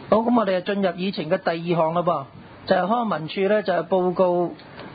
好，咁我哋就進入議程嘅第二項啦噃，就係康文署咧就係報告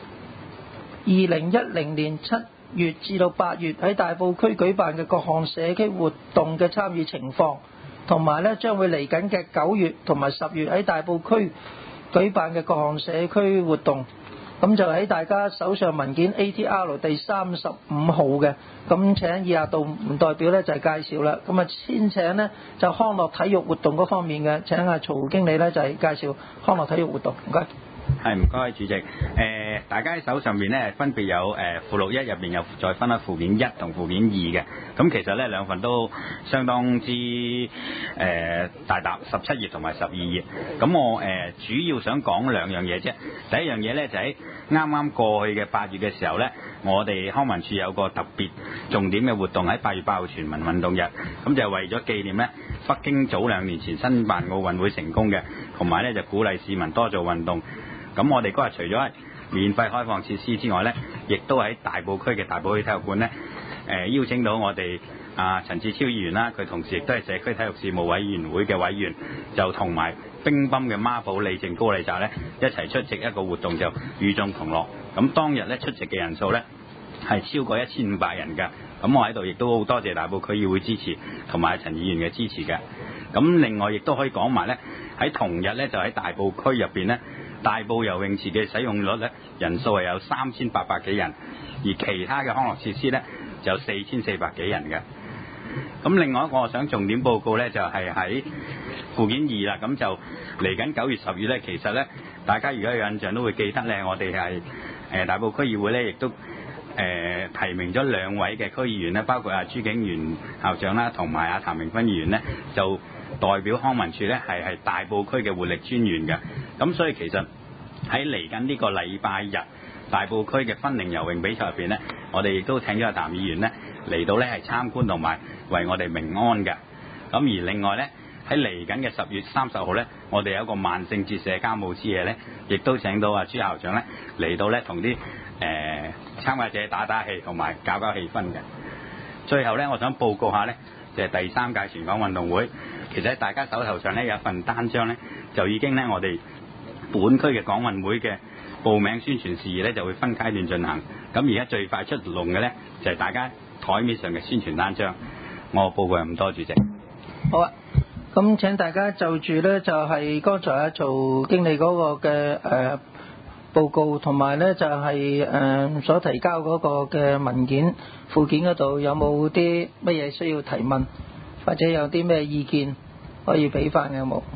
2010年7月至到8月喺大埔區舉辦嘅各項社區活動嘅參與情況，同埋咧將會嚟緊嘅9月同埋10月喺大埔區舉辦嘅各項社區活動。咁就喺大家手上文件 ATR 第35號嘅，咁請以下道唔代表咧就係介紹啦。咁啊先請呢就康樂體育活動嗰方面嘅，請阿曹經理咧就係介紹康樂體育活動。唔該。 係，唔該主席。大家喺手上面咧分別有附錄1入邊有再分咗附件1同附件2嘅。咁其實咧兩份都相當之大沓，17頁同埋12頁。咁我主要想講兩樣嘢啫。第一樣嘢咧就喺啱啱過去嘅8月嘅時候咧，我哋康文署有個特別重點嘅活動喺8月8號全民運動日。咁就係為咗紀念咧北京早2年前申辦奧運會成功嘅，同埋咧就鼓勵市民多做運動。咁我哋嗰日除咗係免費開放設施之外呢，亦都喺大埔區嘅大埔區體育館呢，邀請到我哋陳志超議員啦，佢同時亦都係社區體育事務委員會嘅委員，就同埋乒乓嘅孖寶李靜高麗澤呢一齊出席一個活動，就與眾同樂。咁當日呢出席嘅人數呢係超過1500人㗎。咁我喺度亦都好多謝大埔區議會支持，同埋陳議員嘅支持嘅。咁另外亦都可以講埋呢，喺同日呢就喺大埔區入邊呢，大埔游泳池嘅使用率咧，人數係有3800幾人，而其他嘅康樂設施咧就有4400幾人嘅。咁另外一個我想重點報告咧，就係喺附件2啦。咁就嚟緊9月10月咧，其實咧大家如果有印象都會記得咧，我哋係大埔區議會咧，亦都提名咗2位嘅區議員咧，包括朱景元校長啦，同埋譚明芬議員咧，就代表康文署咧係大埔區嘅活力專員嘅。咁所以其實喺嚟緊呢個禮拜日大埔區嘅分齡游泳比賽入邊呢，我哋亦都請咗阿譚議員呢嚟到呢係參觀同埋為我哋鳴安嘅。咁而另外呢，喺嚟緊嘅10月30號呢，我哋有一個萬聖節社交舞之夜呢，亦都請到阿朱校長呢嚟到呢同啲參加者打打氣同埋搞搞氣氛嘅。最後呢，我想報告下呢，就係第3屆全港運動會，其實喺大家手頭上呢有一份單張呢，就已經呢我哋本區嘅港運會嘅報名宣傳事宜咧就會分階段進行。咁而家最快出籠嘅咧就係大家台面上嘅宣傳單張。我報告咁多，主席。 好啊，咁請大家就住咧就係剛才阿曹經理嗰個嘅報告，同埋咧就係所提交嗰個嘅文件附件嗰度有冇啲乜嘢需要提問，或者有啲咩意見可以俾翻嘅有冇？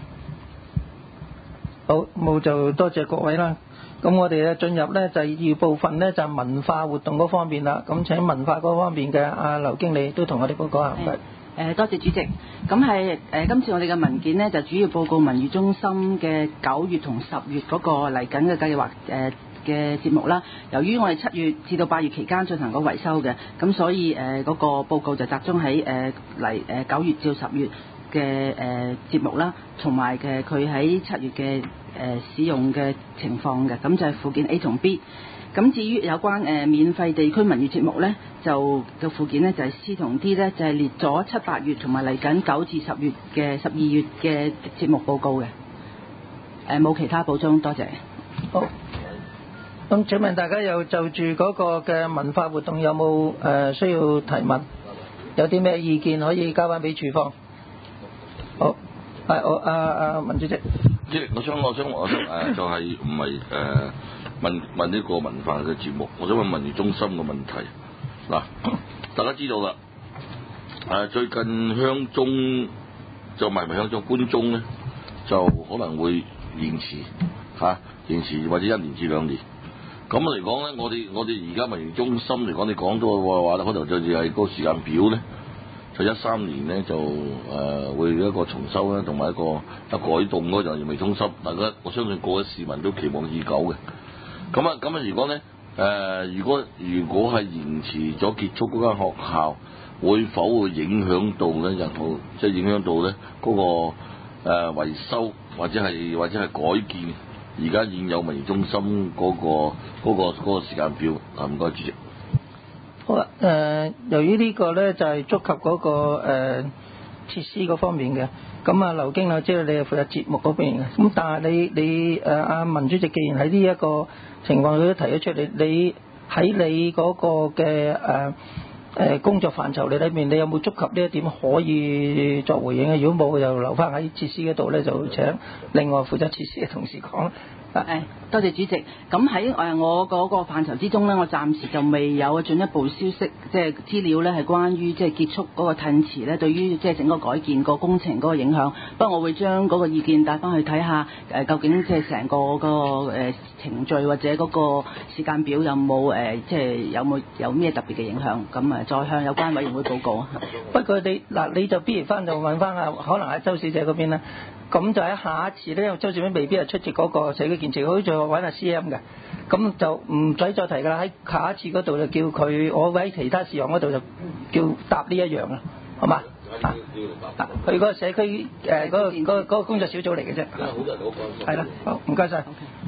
好，冇就多謝各位啦。咁我哋咧進入咧就係二部分咧就係文化活動嗰方面啦。咁請文化嗰方面嘅阿劉經理都同我哋報告下。 多謝主席。咁係今次我哋嘅文件呢，就主要報告文娛中心嘅9月同10月嗰個嚟緊嘅計劃嘅節目啦。由於我哋7月至到8月期間進行過維修嘅，咁所以嗰個報告就集中喺9月至到10月嘅節目啦，同埋佢喺7月嘅使用嘅情況嘅，咁就係附件 A 同 B。咁至於有關免費地區文娛節目呢，就附件呢就係 C 同 D 呢，就係列咗7、8月同埋嚟緊9至10月嘅12月嘅節目報告嘅。冇其他補充，多謝。 好。咁請問大家有就住嗰個嘅文化活動有冇需要提問？有啲咩意見可以交翻俾處方？好，係我文主席。 主席，我想就係唔係問呢個文化嘅節目，我想問文娛中心嘅問題。嗱，大家知道啦，最近鄉中就唔係鄉中官中咧，就可能會延遲或者1年至2年。咁嚟講咧，我哋而家文娛中心嚟講，你講到嘅話咧，可能就係個時間表咧。就13年咧就會一個重修啦，同埋一個改動嗰就未通濕，大家我相信各位市民都期望已久嘅。咁啊，如果咧如果係延遲咗結束嗰間學校，會否會影響到咧即係影響到咧嗰個維修或者係改建而家現有文娛中心嗰個時間表？唔該，主席。 好啦，由於呢個咧就係觸及嗰個設施嗰方面嘅。咁啊，劉經理知道你係負責節目嗰邊嘅。咁但係你阿文主席，既然喺呢一個情況佢都提咗出嚟，你喺你嗰個嘅工作範疇你裏面，你有冇觸及呢一點可以作回應嘅？如果冇，就留翻喺設施嗰度咧，就請另外負責設施嘅同事講。 多謝主席。咁喺我嗰個範疇之中呢，我暫時就未有進一步消息，即係資料呢係關於即係結束嗰個褪遲呢對於即係整個改建個工程嗰個影響。不過我會將嗰個意見帶翻去睇下，究竟即係成個程序或者嗰個時間表有冇即係有咩特別嘅影響，咁再向有關委員會報告。 不過你就不如翻就問翻可能喺周小姐嗰邊啦。咁就喺下一次呢，因為周小姐未必係出席嗰個社區建設，好似揾阿 CM 嘅，咁就唔使再提㗎啦。喺下一次嗰度就叫佢，我會喺其他事項嗰度就叫答呢一樣啦，好嘛？佢嗰個社區嗰個工作小組嚟嘅啫。係啦，好，唔該晒。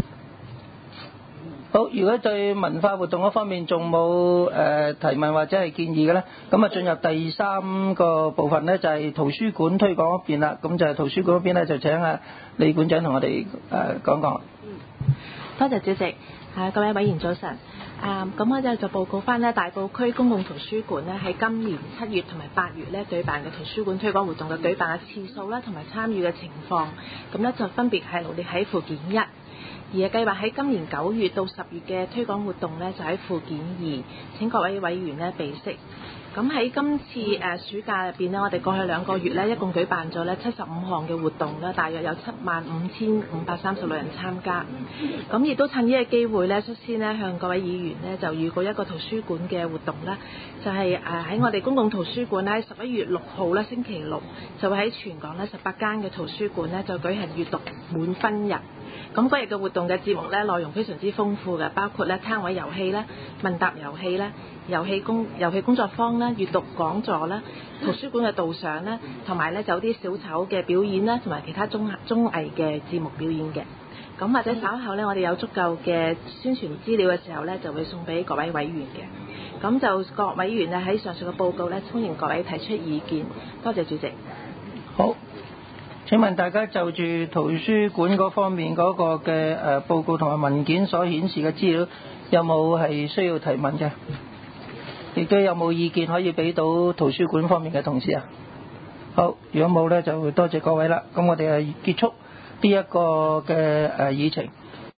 好，如果對文化活動嗰方面仲冇提問或者係建議嘅咧，咁啊進入第三個部分咧，就係圖書館推廣嗰邊啦。咁就係圖書館嗰邊咧，就請李館長同我哋講講。 多謝主席，各位委員早晨。咁我就報告翻咧大埔區公共圖書館咧喺今年7月同埋8月咧舉辦嘅圖書館推廣活動嘅舉辦嘅次數啦，同埋參與嘅情況，咁咧就分別係羅列喺附件1。而計劃喺今年9月到10月嘅推廣活動呢，就喺附件2，請各位委員呢備悉。咁喺今次暑假入邊呢，我哋過去2個月呢，一共舉辦咗呢75項嘅活動啦，大約有75,536人參加。咁亦都趁呢個機會呢，率先呢向各位議員呢就預告一個圖書館嘅活動啦，就係喺我哋公共圖書館呢11月6號呢星期六，就會喺全港呢18間嘅圖書館呢就舉行閱讀滿分日。咁嗰日嘅活動嘅節目咧，內容非常之豐富嘅，包括咧攤位遊戲啦、問答遊戲啦、遊戲工作坊啦、閱讀講座啦、圖書館嘅導賞啦，同埋咧就有啲小丑嘅表演啦，同埋其他綜藝嘅節目表演嘅。咁或者稍後咧，我哋有足夠嘅宣傳資料嘅時候咧，就會送俾各位委員嘅。咁就各委員咧喺上述嘅報告咧，歡迎各位提出意見。多謝主席。 好。請問大家就住圖書館嗰方面嗰個嘅報告同埋文件所顯示嘅資料，有冇係需要提問嘅？亦都有冇意見可以俾到圖書館方面嘅同事啊？好，如果冇呢，就多謝各位啦。咁我哋係結束呢一個嘅議程。